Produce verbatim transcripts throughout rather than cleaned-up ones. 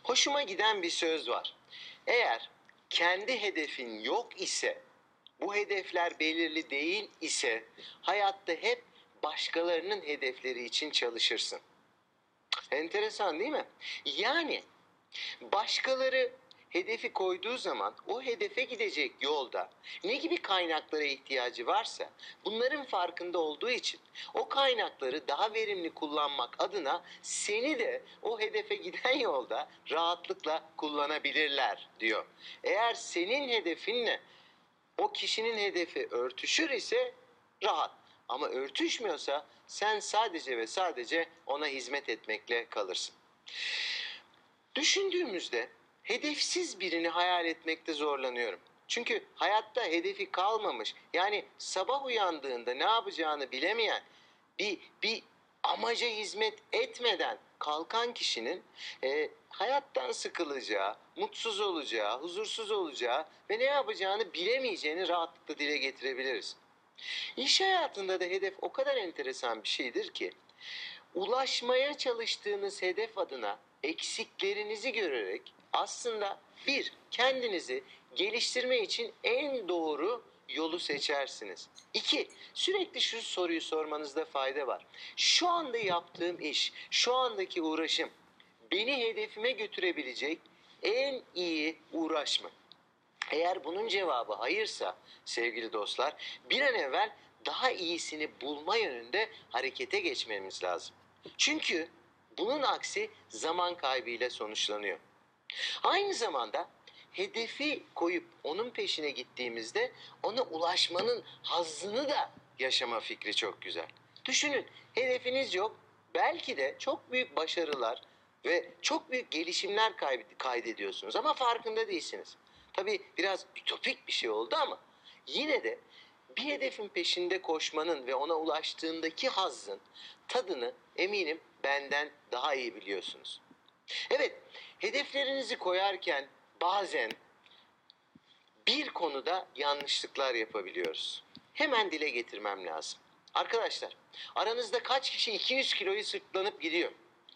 Hoşuma giden bir söz var. Eğer kendi hedefin yok ise, bu hedefler belirli değil ise hayatta hep başkalarının hedefleri için çalışırsın. Enteresan değil mi? Yani başkaları hedefi koyduğu zaman o hedefe gidecek yolda ne gibi kaynaklara ihtiyacı varsa bunların farkında olduğu için o kaynakları daha verimli kullanmak adına seni de o hedefe giden yolda rahatlıkla kullanabilirler diyor. Eğer senin hedefinle o kişinin hedefi örtüşür ise rahat. Ama örtüşmüyorsa sen sadece ve sadece ona hizmet etmekle kalırsın. Düşündüğümüzde hedefsiz birini hayal etmekte zorlanıyorum. Çünkü hayatta hedefi kalmamış, yani sabah uyandığında ne yapacağını bilemeyen, bir, bir amaca hizmet etmeden kalkan kişinin e, hayattan sıkılacağı, mutsuz olacağı, huzursuz olacağı ve ne yapacağını bilemeyeceğini rahatlıkla dile getirebiliriz. İş hayatında da hedef o kadar enteresan bir şeydir ki, ulaşmaya çalıştığınız hedef adına eksiklerinizi görerek aslında bir, kendinizi geliştirme için en doğru yolu seçersiniz. İki, sürekli şu soruyu sormanızda fayda var. Şu anda yaptığım iş, şu andaki uğraşım beni hedefime götürebilecek en iyi uğraş mı? Eğer bunun cevabı hayırsa sevgili dostlar, bir an evvel daha iyisini bulma yönünde harekete geçmemiz lazım. Çünkü bunun aksi zaman kaybıyla sonuçlanıyor. Aynı zamanda hedefi koyup onun peşine gittiğimizde ona ulaşmanın hazzını da yaşama fikri çok güzel. Düşünün, hedefiniz yok, belki de çok büyük başarılar ve çok büyük gelişimler kaydediyorsunuz ama farkında değilsiniz. Tabii biraz ütopik bir şey oldu ama yine de bir hedefin peşinde koşmanın ve ona ulaştığındaki hazzın tadını eminim benden daha iyi biliyorsunuz. Evet, hedeflerinizi koyarken bazen bir konuda yanlışlıklar yapabiliyoruz. Hemen dile getirmem lazım. Arkadaşlar, aranızda kaç kişi iki yüz kiloyu sırtlanıp gidiyor?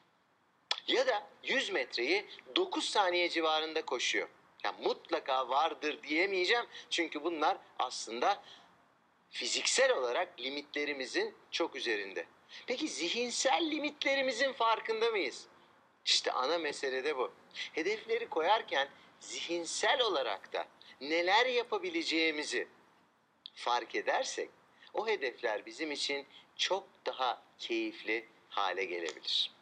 Ya da yüz metreyi dokuz saniye civarında koşuyor. Ya mutlaka vardır diyemeyeceğim çünkü bunlar aslında fiziksel olarak limitlerimizin çok üzerinde. Peki zihinsel limitlerimizin farkında mıyız? İşte ana mesele de bu. Hedefleri koyarken zihinsel olarak da neler yapabileceğimizi fark edersek o hedefler bizim için çok daha keyifli hale gelebilir.